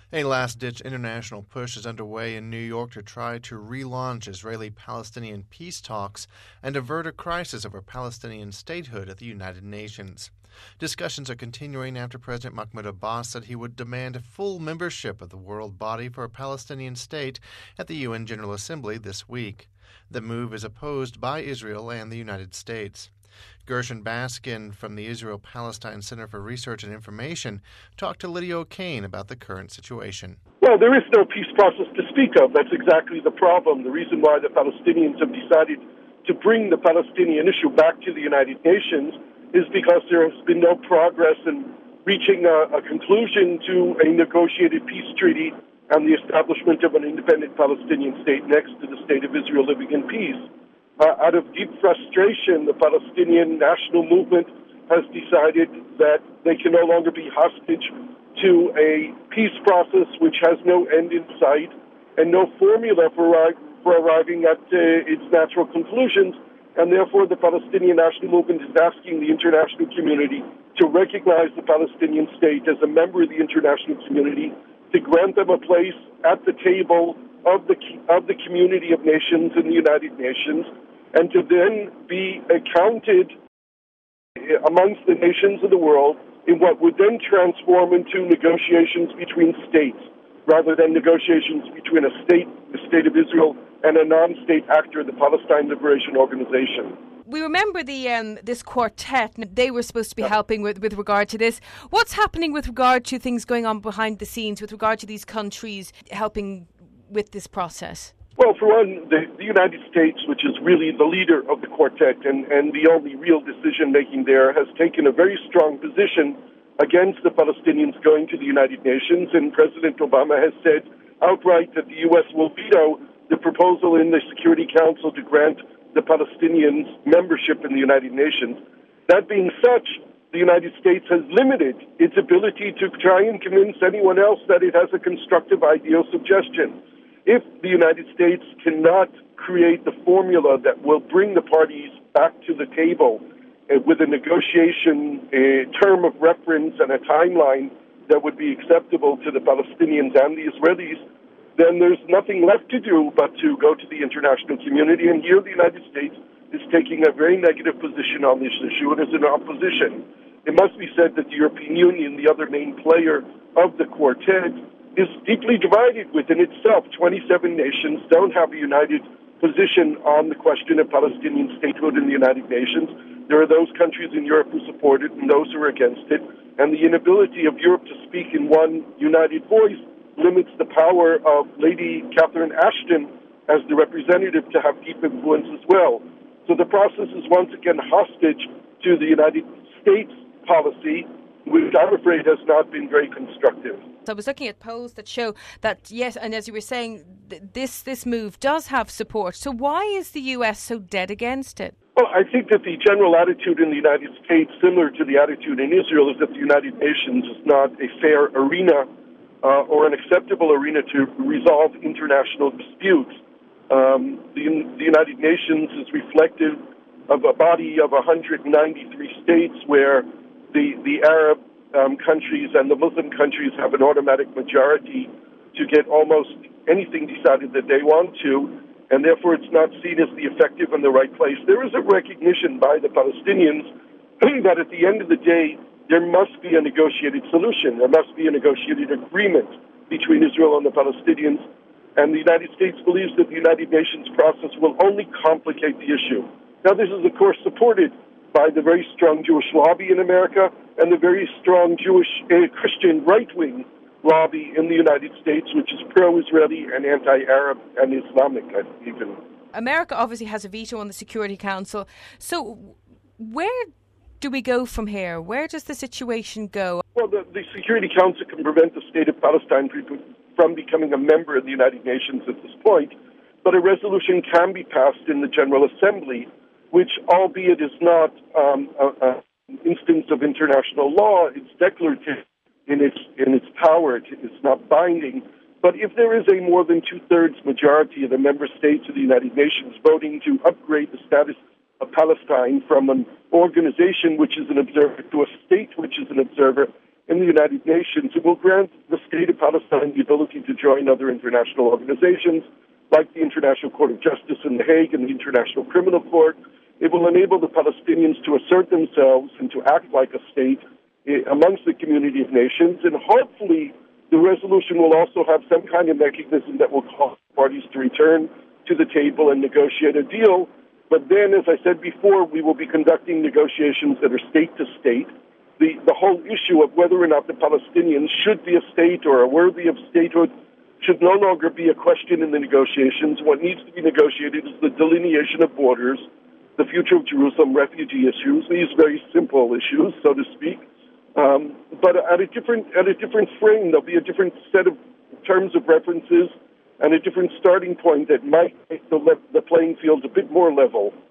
A last-ditch international push is underway in New York to try to relaunch Israeli-Palestinian peace talks and avert a crisis over Palestinian statehood at the United Nations. Discussions are continuing after President Mahmoud Abbas said he would demand full membership of the World Body for a Palestinian State at the UN General Assembly this week. The move is opposed by Israel and the United States. Gershon Baskin from the Israel-Palestine Center for Research and Information talked to Lydia O'Kane about the current situation. Well, there is no peace process to speak of. That's exactly the problem. The reason why the Palestinians have decided to bring the Palestinian issue back to the United Nations is because there has been no progress in reaching a conclusion to a negotiated peace treaty and the establishment of an independent Palestinian state next to the state of Israel living in peace. Out of deep frustration, the Palestinian national movement has decided that they can no longer be hostage to a peace process which has no end in sight and no formula for arriving at its natural conclusions. And therefore, the Palestinian national movement is asking the international community to recognize the Palestinian state as a member of the international community, to grant them a place at the table of the community of nations in the United Nations, and to then be counted amongst the nations of the world in what would then transform into negotiations between states, rather than negotiations between a state, the State of Israel, and a non-state actor, the Palestine Liberation Organization. We remember this quartet. They were supposed to be helping with regard to this. What's happening with regard to things going on behind the scenes with regard to these countries helping with this process? Well, for one, the United States, which is really the leader of the quartet and the only real decision-making there, has taken a very strong position against the Palestinians going to the United Nations, and President Obama has said outright that the U.S. will veto the proposal in the Security Council to grant the Palestinians membership in the United Nations. That being such, the United States has limited its ability to try and convince anyone else that it has a constructive idea or suggestion. If the United States cannot create the formula that will bring the parties back to the table with a negotiation, a term of reference, and a timeline that would be acceptable to the Palestinians and the Israelis, then there's nothing left to do but to go to the international community. And here the United States is taking a very negative position on this issue and is in opposition. It must be said that the European Union, the other main player of the quartet, is deeply divided within itself. 27 nations don't have a united position on the question of Palestinian statehood in the United Nations. There are those countries in Europe who support it and those who are against it. And the inability of Europe to speak in one united voice limits the power of Lady Catherine Ashton as the representative to have deep influence as well. So the process is once again hostage to the United States policy, which I'm afraid has not been very constructive. So I was looking at polls that show that, yes, and as you were saying, this move does have support. So why is the U.S. so dead against it? Well, I think that the general attitude in the United States, similar to the attitude in Israel, is that the United Nations is not a fair arena or an acceptable arena to resolve international disputes. The United Nations is reflective of a body of 193 states where the Arab countries and the Muslim countries have an automatic majority to get almost anything decided that they want to, and therefore it's not seen as the effective and the right place. There is a recognition by the Palestinians that at the end of the day, there must be a negotiated solution. There must be a negotiated agreement between Israel and the Palestinians, and the United States believes that the United Nations process will only complicate the issue. Now, this is, of course, supported by the very strong Jewish lobby in America and the very strong Jewish Christian right-wing lobby in the United States, which is pro-Israeli and anti-Arab and Islamic even. America obviously has a veto on the Security Council. So where do we go from here? Where does the situation go? Well, the Security Council can prevent the state of Palestine from becoming a member of the United Nations at this point, but a resolution can be passed in the General Assembly, which, albeit is not an instance of international law, it's declarative in its power. It's not binding. But if there is a more than two-thirds majority of the member states of the United Nations voting to upgrade the status of Palestine from an organization which is an observer to a state which is an observer, in the United Nations. It will grant the State of Palestine the ability to join other international organizations like the International Court of Justice in The Hague and the International Criminal Court. It will enable the Palestinians to assert themselves and to act like a state amongst the community of nations. And hopefully the resolution will also have some kind of mechanism that will cause parties to return to the table and negotiate a deal. But then, as I said before, we will be conducting negotiations that are state to state. The whole issue of whether or not the Palestinians should be a state or are worthy of statehood should no longer be a question in the negotiations. What needs to be negotiated is the delineation of borders, the future of Jerusalem, refugee issues, these very simple issues, so to speak. But at a different frame, there'll be a different set of terms of references and a different starting point that might make the playing field a bit more level.